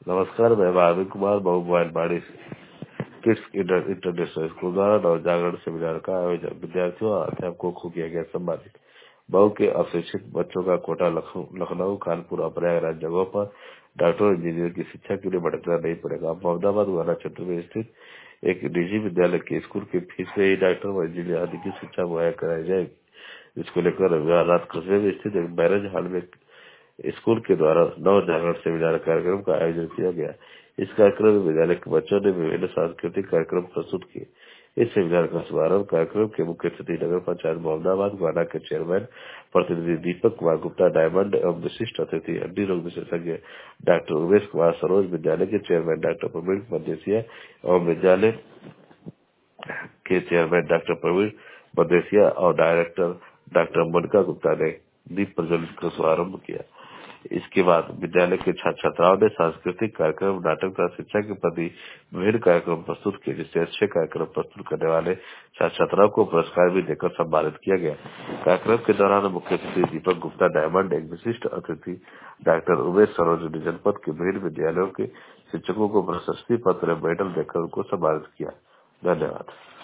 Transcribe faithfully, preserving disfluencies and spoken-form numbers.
नमस्कार, मैं भाविक कुमार बहु मोबाइलबाड़ी से किड्स इंटर, इंटरनेशनल स्कूल द्वारा नव जागरण सेमिनार का आयोजन। विद्यार्थियों और अध्यापकों को किया गया सम्मानित। बहु के अशिक्षित बच्चों का कोटा लखनऊ, कानपुर और प्रयागराज जगहों पर डॉक्टर इंजीनियर की शिक्षा के लिए भटकना नहीं पड़ेगा। मोहम्मदाबाद वाला क्षेत्र में स्थित एक निजी विद्यालय के स्कूल की फीस में ही डॉक्टर व इंजीनियर आदि की शिक्षा मुहैया कराई जाएगी। इसको लेकर रविवार रात कस्बे में स्थित एक मैरिज हॉल में स्कूल के द्वारा नव जागरण सेमिनार कार्यक्रम का आयोजन किया गया। इस कार्यक्रम में विद्यालय के बच्चों ने विभिन्न सांस्कृतिक कार्यक्रम प्रस्तुत किए। इस सेमिनार का शुभारंभ कार्यक्रम के मुख्य अतिथि नगर पंचायत मोहम्मदाबाद ग्वाना के चेयरमैन प्रतिनिधि दीपक कुमार गुप्ता, डायमंड एवं विशिष्ट अतिथि हड्डी रोग विशेषज्ञ डॉक्टर उमेश कुमार सरोज, विद्यालय के चेयरमैन डॉक्टर प्रवीण मदेसिया एवं विद्यालय के चेयरमैन डॉक्टर प्रवीण मदेसिया और डायरेक्टर डॉक्टर मनका गुप्ता ने दीप प्रज्वलित कर शुभारंभ किया। इसके बाद विद्यालय के छात्र छात्राओं ने सांस्कृतिक कार्यक्रम, नाटक तथा शिक्षा के प्रति विभिन्न कार्यक्रम प्रस्तुत किए, जिससे अच्छे कार्यक्रम प्रस्तुत करने वाले छात्र छात्राओं को पुरस्कार भी देकर सम्मानित किया गया। कार्यक्रम के दौरान मुख्य अतिथि दीपक गुप्ता, डायमंड एक विशिष्ट अतिथि डॉक्टर उमेश सरोज ने जनपद के विभिन्न विद्यालयों के शिक्षकों को प्रशस्ति पत्र, मेडल देकर उनको सम्मानित किया। धन्यवाद।